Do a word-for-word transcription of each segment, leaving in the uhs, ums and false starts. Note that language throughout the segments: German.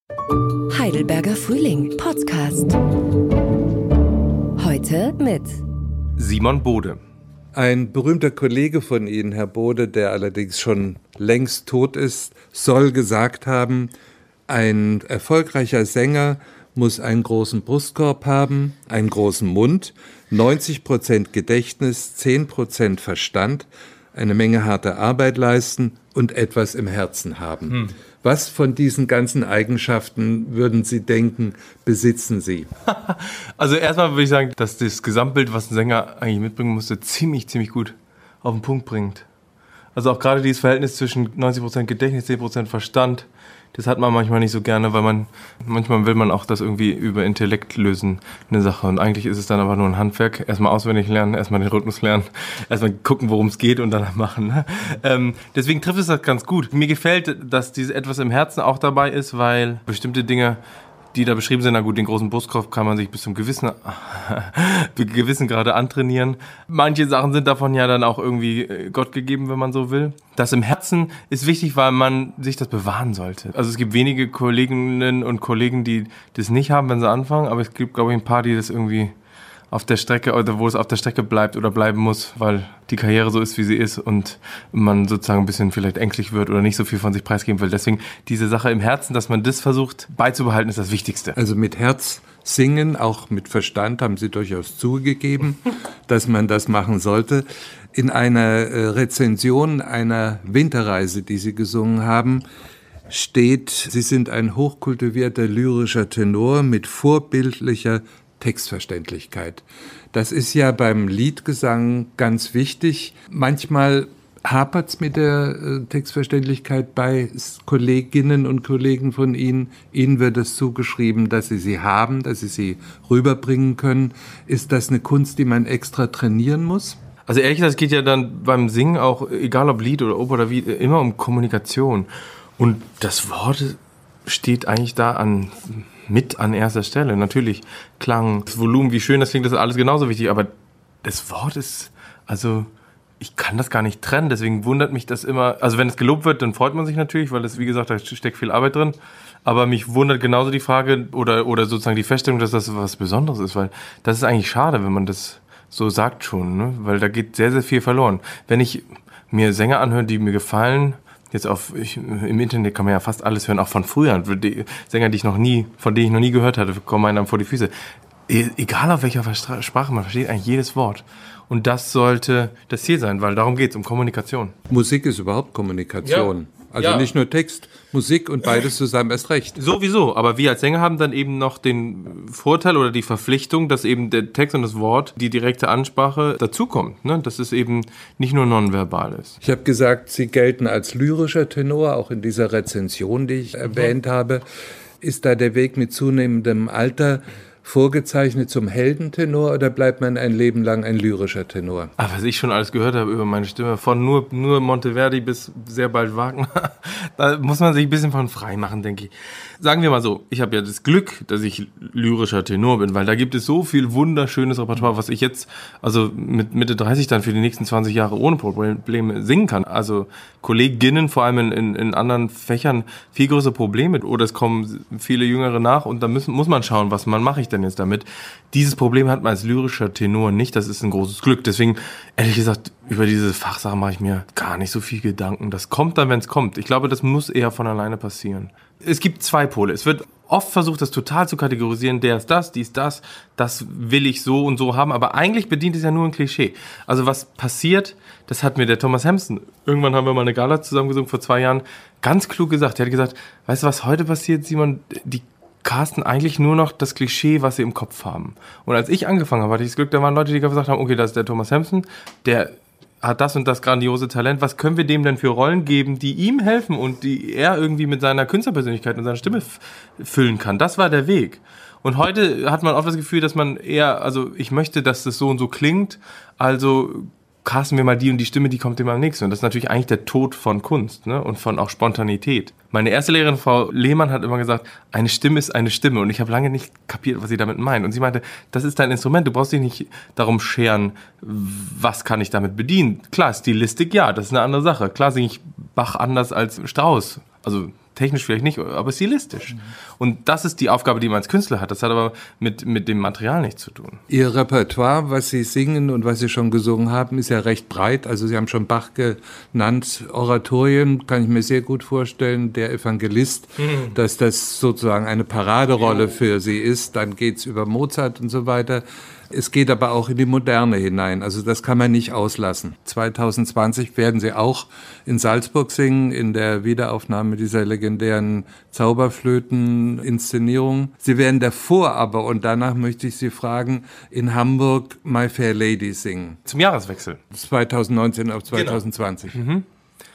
Heidelberger Frühling Podcast. Heute mit Simon Bode. Ein berühmter Kollege von Ihnen, Herr Bode, der allerdings schon längst tot ist, soll gesagt haben, ein erfolgreicher Sänger muss einen großen Brustkorb haben, einen großen Mund, neunzig Prozent Gedächtnis, zehn Prozent Verstand, eine Menge harte Arbeit leisten und etwas im Herzen haben. Hm. Was von diesen ganzen Eigenschaften würden Sie denken, besitzen Sie? Also erstmal würde ich sagen, dass das Gesamtbild, was ein Sänger eigentlich mitbringen musste, ziemlich, ziemlich gut auf den Punkt bringt. Also auch gerade dieses Verhältnis zwischen neunzig Prozent Gedächtnis, zehn Prozent Verstand, das hat man manchmal nicht so gerne, weil man manchmal will man auch das irgendwie über Intellekt lösen, eine Sache. Und eigentlich ist es dann aber nur ein Handwerk. Erstmal auswendig lernen, erstmal den Rhythmus lernen, erstmal gucken, worum es geht und dann machen. Ne? Ähm, deswegen trifft es das ganz gut. Mir gefällt, dass dieses etwas im Herzen auch dabei ist, weil bestimmte Dinge, die da beschrieben sind, na gut, den großen Brustkorb kann man sich bis zum gewissen, gewissen Grade antrainieren. Manche Sachen sind davon ja dann auch irgendwie Gott gegeben, wenn man so will. Das im Herzen ist wichtig, weil man sich das bewahren sollte. Also es gibt wenige Kolleginnen und Kollegen, die das nicht haben, wenn sie anfangen, aber es gibt, glaube ich, ein paar, die das irgendwie auf der Strecke oder wo es auf der Strecke bleibt oder bleiben muss, weil die Karriere so ist, wie sie ist und man sozusagen ein bisschen vielleicht ängstlich wird oder nicht so viel von sich preisgeben will. Deswegen diese Sache im Herzen, dass man das versucht beizubehalten, ist das Wichtigste. Also mit Herz singen, auch mit Verstand haben Sie durchaus zugegeben, dass man das machen sollte. In einer Rezension einer Winterreise, die Sie gesungen haben, steht, Sie sind ein hochkultivierter lyrischer Tenor mit vorbildlicher Textverständlichkeit. Das ist ja beim Liedgesang ganz wichtig. Manchmal hapert's mit der äh, Textverständlichkeit bei Kolleginnen und Kollegen von Ihnen. Ihnen wird es zugeschrieben, dass Sie sie haben, dass Sie sie rüberbringen können. Ist das eine Kunst, die man extra trainieren muss? Also ehrlich gesagt, es geht ja dann beim Singen auch, egal ob Lied oder Oper oder wie, immer um Kommunikation. Und das Wort steht eigentlich da an mit an erster Stelle. Natürlich Klang, das Volumen, wie schön das klingt, das ist alles genauso wichtig, aber das Wort ist, also ich kann das gar nicht trennen, deswegen wundert mich das immer, also wenn es gelobt wird, dann freut man sich natürlich, weil das, wie gesagt, da steckt viel Arbeit drin, aber mich wundert genauso die Frage oder, oder sozusagen die Feststellung, dass das was Besonderes ist, weil das ist eigentlich schade, wenn man das so sagt schon, ne? Weil da geht sehr, sehr viel verloren. Wenn ich mir Sänger anhöre, die mir gefallen, jetzt auf, ich, im Internet kann man ja fast alles hören, auch von früher. Die Sänger, die ich noch nie, von denen ich noch nie gehört hatte, kommen einem dann vor die Füße. E- egal auf welcher Sprache, man versteht eigentlich jedes Wort. Und das sollte das Ziel sein, weil darum geht's, um Kommunikation. Musik ist überhaupt Kommunikation. Ja. Also ja. Nicht nur Text, Musik und beides zusammen erst recht. Sowieso, aber wir als Sänger haben dann eben noch den Vorteil oder die Verpflichtung, dass eben der Text und das Wort, die direkte Ansprache dazukommt, ne? Dass es eben nicht nur nonverbal ist. Ich habe gesagt, Sie gelten als lyrischer Tenor, auch in dieser Rezension, die ich mhm. erwähnt habe. Ist da der Weg mit zunehmendem Alter vorgezeichnet zum Heldentenor oder bleibt man ein Leben lang ein lyrischer Tenor? Ach, was ich schon alles gehört habe über meine Stimme, von nur, nur Monteverdi bis sehr bald Wagner, da muss man sich ein bisschen von frei machen, denke ich. Sagen wir mal so, ich habe ja das Glück, dass ich lyrischer Tenor bin, weil da gibt es so viel wunderschönes Repertoire, was ich jetzt, also mit Mitte dreißig dann für die nächsten zwanzig Jahre ohne Probleme singen kann. Also Kolleginnen, vor allem in, in, in anderen Fächern, viel größere Probleme oder es kommen viele Jüngere nach und da müssen, muss man schauen, was man mache ich denn jetzt damit. Dieses Problem hat man als lyrischer Tenor nicht, das ist ein großes Glück. Deswegen, ehrlich gesagt, über diese Fachsache mache ich mir gar nicht so viel Gedanken. Das kommt dann, wenn es kommt. Ich glaube, das muss eher von alleine passieren. Es gibt zwei Pole. Es wird oft versucht, das total zu kategorisieren. Der ist das, die ist das, das will ich so und so haben. Aber eigentlich bedient es ja nur ein Klischee. Also was passiert, das hat mir der Thomas Hampson, irgendwann haben wir mal eine Gala zusammengesungen vor zwei Jahren, ganz klug gesagt. Er hat gesagt, weißt du, was heute passiert, Simon? Die casten eigentlich nur noch das Klischee, was sie im Kopf haben. Und als ich angefangen habe, hatte ich das Glück, da waren Leute, die gesagt haben, okay, das ist der Thomas Hampson, der hat das und das grandiose Talent, was können wir dem denn für Rollen geben, die ihm helfen und die er irgendwie mit seiner Künstlerpersönlichkeit und seiner Stimme f- füllen kann. Das war der Weg. Und heute hat man oft das Gefühl, dass man eher, also ich möchte, dass das so und so klingt, also casten wir mal die und die Stimme, die kommt immer am nächsten. Und das ist natürlich eigentlich der Tod von Kunst, ne? Und von auch Spontanität. Meine erste Lehrerin, Frau Lehmann, hat immer gesagt, eine Stimme ist eine Stimme. Und ich habe lange nicht kapiert, was sie damit meint. Und sie meinte, das ist dein Instrument, du brauchst dich nicht darum scheren, was kann ich damit bedienen. Klar, Stilistik, ja, das ist eine andere Sache. Klar singe ich Bach anders als Strauss. Also technisch vielleicht nicht, aber stilistisch. Mhm. Und das ist die Aufgabe, die man als Künstler hat. Das hat aber mit, mit dem Material nichts zu tun. Ihr Repertoire, was Sie singen und was Sie schon gesungen haben, ist ja recht breit. Also Sie haben schon Bach genannt, Oratorien, kann ich mir sehr gut vorstellen, der Evangelist, mhm. dass das sozusagen eine Paraderolle ja. für Sie ist. Dann geht's über Mozart und so weiter. Es geht aber auch in die Moderne hinein, also das kann man nicht auslassen. zwanzig zwanzig werden Sie auch in Salzburg singen, in der Wiederaufnahme dieser legendären Zauberflöten-Inszenierung. Sie werden davor aber, und danach möchte ich Sie fragen, in Hamburg My Fair Lady singen. Zum Jahreswechsel. zwanzig neunzehn auf zwanzig zwanzig. Genau. Mhm.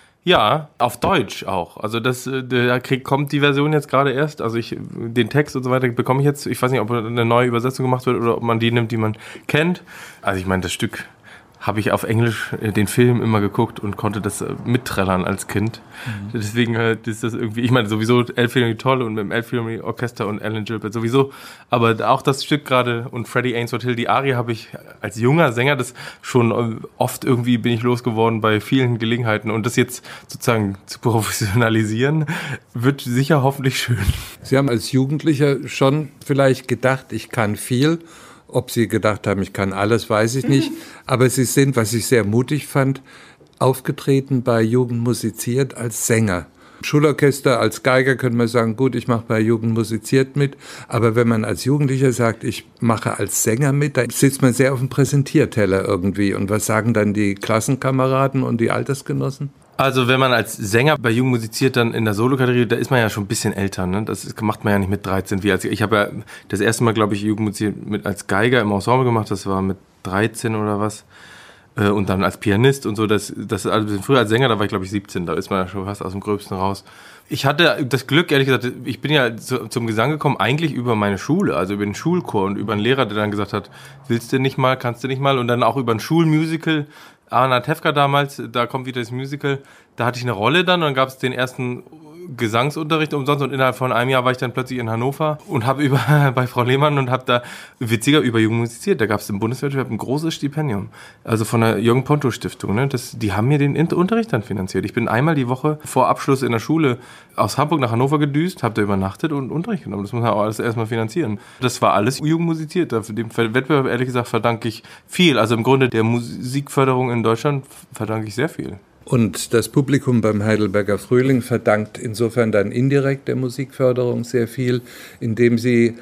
Ja, auf Deutsch auch. Also das, da krieg, kommt die Version jetzt gerade erst. Also ich, den Text und so weiter bekomme ich jetzt. Ich weiß nicht, ob eine neue Übersetzung gemacht wird oder ob man die nimmt, die man kennt. Also ich meine, das Stück habe ich auf Englisch den Film immer geguckt und konnte das mitträllern als Kind. Mhm. Deswegen ist das irgendwie, ich meine sowieso Elbphilharmonie toll und mit dem Elbphilharmonie Orchester und Alan Gilbert sowieso, aber auch das Stück gerade und Freddie Ainsworth Hill, die Arie habe ich als junger Sänger das schon oft irgendwie bin ich losgeworden bei vielen Gelegenheiten und das jetzt sozusagen zu professionalisieren, wird sicher hoffentlich schön. Sie haben als Jugendlicher schon vielleicht gedacht, ich kann viel. Ob Sie gedacht haben, ich kann alles, weiß ich nicht. Aber Sie sind, was ich sehr mutig fand, aufgetreten bei Jugend musiziert als Sänger. Schulorchester, als Geiger könnte man sagen, gut, ich mache bei Jugend musiziert mit. Aber wenn man als Jugendlicher sagt, ich mache als Sänger mit, dann sitzt man sehr auf dem Präsentierteller irgendwie. Und was sagen dann die Klassenkameraden und die Altersgenossen? Also wenn man als Sänger bei Jugend musiziert, dann in der Solo-Kategorie, da ist man ja schon ein bisschen älter. Ne? Das macht man ja nicht mit dreizehn. Wie als, ich habe ja das erste Mal, glaube ich, Jugend musiziert mit als Geiger im Ensemble gemacht. Das war mit dreizehn oder was. Und dann als Pianist und so. Das, das ist also ein bisschen früher als Sänger, da war ich, glaube ich, siebzehn. Da ist man ja schon fast aus dem Gröbsten raus. Ich hatte das Glück, ehrlich gesagt, ich bin ja zu, zum Gesang gekommen, eigentlich über meine Schule, also über den Schulchor und über einen Lehrer, der dann gesagt hat, willst du nicht mal, kannst du nicht mal? Und dann auch über ein Schulmusical, Anna Tefka damals, da kommt wieder das Musical, da hatte ich eine Rolle dann und dann gab es den ersten Gesangsunterricht umsonst und innerhalb von einem Jahr war ich dann plötzlich in Hannover und habe über bei Frau Lehmann und habe da witziger über Jugend musiziert. Da gab es im Bundeswehrwettbewerb ein großes Stipendium, also von der Jürgen Ponto Stiftung. Ne? Das, die haben mir den Unterricht dann finanziert. Ich bin einmal die Woche vor Abschluss in der Schule aus Hamburg nach Hannover gedüst, habe da übernachtet und Unterricht genommen. Das muss man auch alles erstmal finanzieren. Das war alles Jugend musiziert. Dem Wettbewerb, ehrlich gesagt, verdanke ich viel. Also im Grunde der Musikförderung in Deutschland verdanke ich sehr viel. Und das Publikum beim Heidelberger Frühling verdankt insofern dann indirekt der Musikförderung sehr viel, indem sie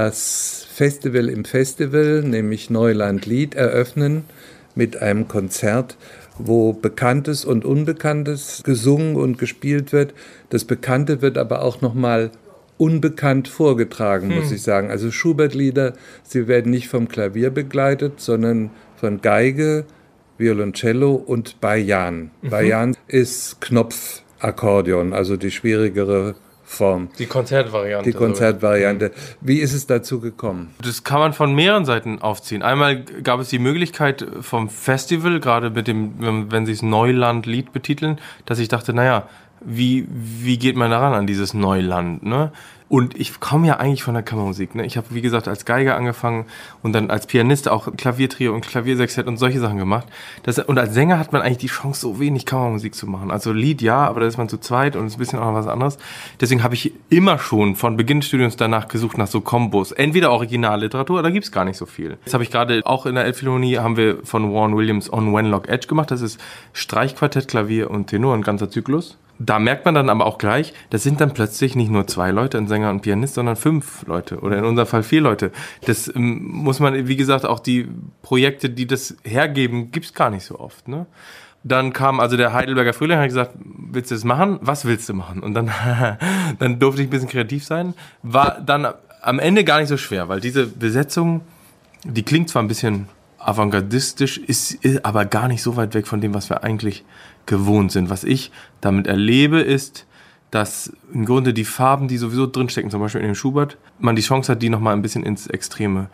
das Festival im Festival, nämlich Neuland Lied, eröffnen mit einem Konzert, wo Bekanntes und Unbekanntes gesungen und gespielt wird. Das Bekannte wird aber auch nochmal unbekannt vorgetragen, muss hm. ich sagen. Also Schubert-Lieder, sie werden nicht vom Klavier begleitet, sondern von Geige, Violoncello und Bajan. Mhm. Bajan ist Knopfakkordeon, also die schwierigere Form. Die Konzertvariante. Die Konzertvariante. Wie ist es dazu gekommen? Das kann man von mehreren Seiten aufziehen. Einmal gab es die Möglichkeit vom Festival, gerade mit dem, wenn sie es Neuland-Lied betiteln, dass ich dachte, naja, wie, wie geht man daran an dieses Neuland, ne? Und ich komme ja eigentlich von der Kammermusik, ne? Ich habe, wie gesagt, als Geiger angefangen und dann als Pianist auch Klaviertrio und Klaviersextett und solche Sachen gemacht. Das, und als Sänger hat man eigentlich die Chance, so wenig Kammermusik zu machen. Also Lied ja, aber da ist man zu zweit und ist ein bisschen auch noch was anderes. Deswegen habe ich immer schon von Beginn des Studiums danach gesucht nach so Kombos. Entweder Originalliteratur, da gibt's gar nicht so viel. Jetzt habe ich gerade auch in der Elbphilharmonie haben wir von Warren Williams On Wenlock Edge gemacht. Das ist Streichquartett, Klavier und Tenor, ein ganzer Zyklus. Da merkt man dann aber auch gleich, das sind dann plötzlich nicht nur zwei Leute, ein Sänger und Pianist, sondern fünf Leute oder in unserem Fall vier Leute. Das ähm, muss man, wie gesagt, auch die Projekte, die das hergeben, gibt's gar nicht so oft. Ne? Dann kam also der Heidelberger Frühling, hat gesagt, willst du das machen? Was willst du machen? Und dann, dann durfte ich ein bisschen kreativ sein. War dann am Ende gar nicht so schwer, weil diese Besetzung, die klingt zwar ein bisschen avantgardistisch, ist, ist aber gar nicht so weit weg von dem, was wir eigentlich gewohnt sind. Was ich damit erlebe, ist, dass im Grunde die Farben, die sowieso drinstecken, zum Beispiel in dem Schubert, man die Chance hat, die nochmal ein bisschen ins Extreme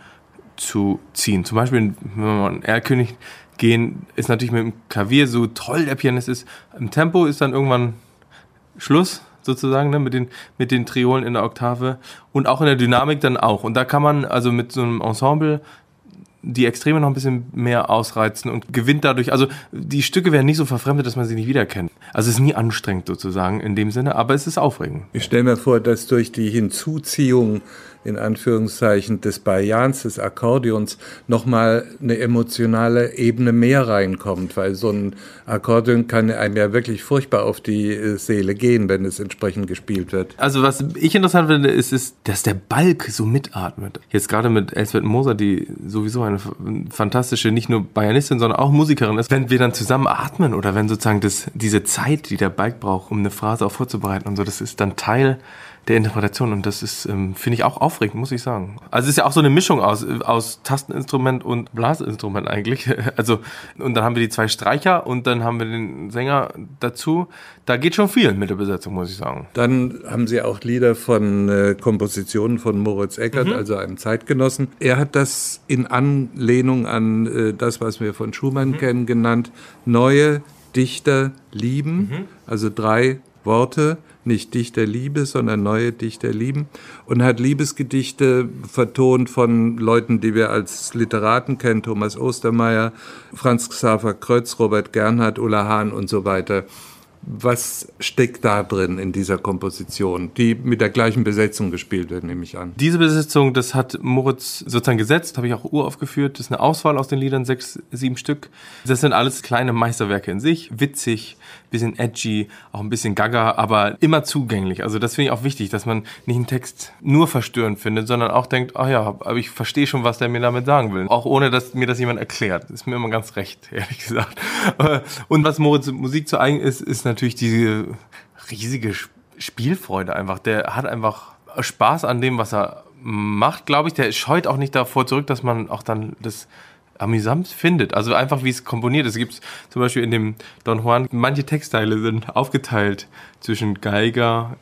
zu ziehen. Zum Beispiel, wenn wir mal an Erlkönig gehen, ist natürlich mit dem Klavier, so toll der Pianist ist, im Tempo ist dann irgendwann Schluss, sozusagen, ne, mit den, mit den Triolen in der Oktave und auch in der Dynamik dann auch. Und da kann man also mit so einem Ensemble die Extreme noch ein bisschen mehr ausreizen und gewinnt dadurch, also die Stücke werden nicht so verfremdet, dass man sie nicht wiedererkennt. Also es ist nie anstrengend sozusagen in dem Sinne, aber es ist aufregend. Ich stelle mir vor, dass durch die Hinzuziehung in Anführungszeichen des Bajans, des Akkordeons, nochmal eine emotionale Ebene mehr reinkommt, weil so ein Akkordeon kann einem ja wirklich furchtbar auf die Seele gehen, wenn es entsprechend gespielt wird. Also was ich interessant finde, ist, ist, dass der Balk so mitatmet. Jetzt gerade mit Elsbeth Moser, die sowieso eine fantastische, nicht nur Bajanistin, sondern auch Musikerin ist, wenn wir dann zusammen atmen oder wenn sozusagen das, diese Zeit, die der Balk braucht, um eine Phrase auch vorzubereiten und so, das ist dann Teil der Interpretation und das ist, ähm, finde ich, auch aufregend, muss ich sagen. Also es ist ja auch so eine Mischung aus, aus Tasteninstrument und Blasinstrument eigentlich. Also, und dann haben wir die zwei Streicher und dann haben wir den Sänger dazu. Da geht schon viel mit der Besetzung, muss ich sagen. Dann haben Sie auch Lieder von äh, Kompositionen von Moritz Eggert, mhm. also einem Zeitgenossen. Er hat das in Anlehnung an äh, das, was wir von Schumann mhm. kennen, genannt, neue Dichter lieben, mhm. also drei Worte, nicht Dichter Liebe, sondern neue Dichter lieben, und hat Liebesgedichte vertont von Leuten, die wir als Literaten kennen, Thomas Ostermeier, Franz Xaver Krötz, Robert Gernhardt, Ulla Hahn und so weiter. Was steckt da drin in dieser Komposition, die mit der gleichen Besetzung gespielt wird, nehme ich an? Diese Besetzung, das hat Moritz sozusagen gesetzt, habe ich auch uraufgeführt. Das ist eine Auswahl aus den Liedern, sechs, sieben Stück. Das sind alles kleine Meisterwerke in sich, witzig, bisschen edgy, auch ein bisschen gaga, aber immer zugänglich. Also das finde ich auch wichtig, dass man nicht einen Text nur verstörend findet, sondern auch denkt, ach ja, aber ich verstehe schon, was der mir damit sagen will. Auch ohne, dass mir das jemand erklärt. Das ist mir immer ganz recht, ehrlich gesagt. Und was Moritz Musik zu eigen ist, ist natürlich diese riesige Spielfreude einfach. Der hat einfach Spaß an dem, was er macht, glaube ich. Der scheut auch nicht davor zurück, dass man auch dann das amüsant findet. Also einfach, wie es komponiert ist. Es gibt zum Beispiel in dem Don Juan, manche Textteile sind aufgeteilt zwischen Geiger,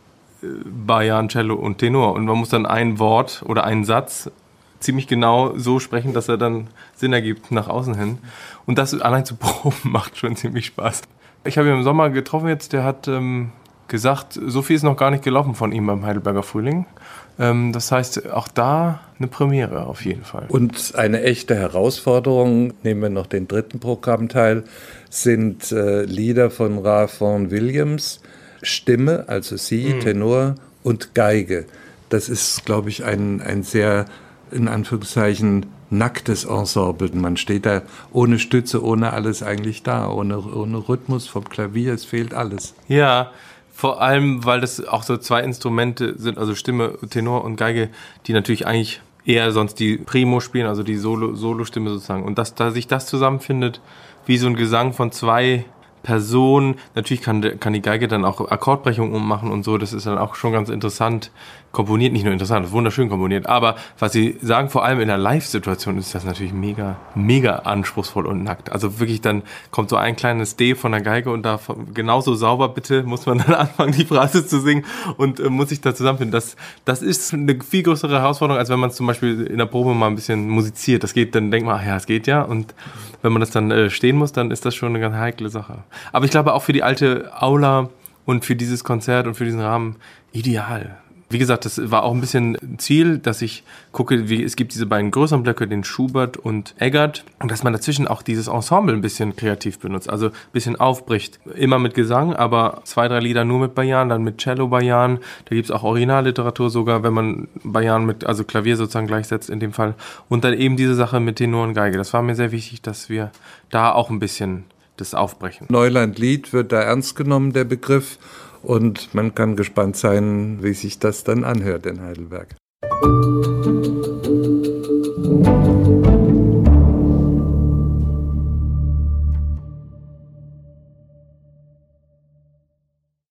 Bajan, Cello und Tenor. Und man muss dann ein Wort oder einen Satz ziemlich genau so sprechen, dass er dann Sinn ergibt nach außen hin. Und das allein zu proben macht schon ziemlich Spaß. Ich habe ihn im Sommer getroffen jetzt, der hat ähm, gesagt, so viel ist noch gar nicht gelaufen von ihm beim Heidelberger Frühling. Ähm, das heißt, auch da eine Premiere auf jeden Fall. Und eine echte Herausforderung, nehmen wir noch den dritten Programmteil, sind äh, Lieder von Ralph Vaughan Williams, Stimme, also sie, mhm. Tenor und Geige. Das ist, glaube ich, ein, ein sehr, in Anführungszeichen, nacktes Ensemble. Man steht da ohne Stütze, ohne alles eigentlich da, ohne, ohne Rhythmus vom Klavier, es fehlt alles. Ja, vor allem, weil das auch so zwei Instrumente sind, also Stimme, Tenor und Geige, die natürlich eigentlich eher sonst die Primo spielen, also die Solo, Solo-Stimme sozusagen. Und dass da sich das zusammenfindet, wie so ein Gesang von zwei Personen. Natürlich kann, kann die Geige dann auch Akkordbrechungen ummachen und so. Das ist dann auch schon ganz interessant komponiert. Nicht nur interessant, wunderschön komponiert. Aber was sie sagen, vor allem in der Live-Situation ist das natürlich mega, mega anspruchsvoll und nackt. Also wirklich, dann kommt so ein kleines D von der Geige und da genauso sauber bitte muss man dann anfangen, die Phrase zu singen und äh, muss sich da zusammenfinden. Das, das ist eine viel größere Herausforderung, als wenn man zum Beispiel in der Probe mal ein bisschen musiziert. Das geht, dann denkt man, ach ja, es geht ja. Und wenn man das dann äh, stehen muss, dann ist das schon eine ganz heikle Sache. Aber ich glaube auch für die alte Aula und für dieses Konzert und für diesen Rahmen ideal. Wie gesagt, das war auch ein bisschen Ziel, dass ich gucke, wie es gibt diese beiden größeren Blöcke, den Schubert und Eggert, und dass man dazwischen auch dieses Ensemble ein bisschen kreativ benutzt, also ein bisschen aufbricht. Immer mit Gesang, aber zwei, drei Lieder nur mit Bajan, dann mit Cello Bajan. Da gibt es auch Originalliteratur sogar, wenn man Bajan mit, also Klavier sozusagen gleichsetzt in dem Fall. Und dann eben diese Sache mit Tenor und Geige. Das war mir sehr wichtig, dass wir da auch ein bisschen das aufbrechen. Neuland-Lied wird da ernst genommen, der Begriff. Und man kann gespannt sein, wie sich das dann anhört in Heidelberg.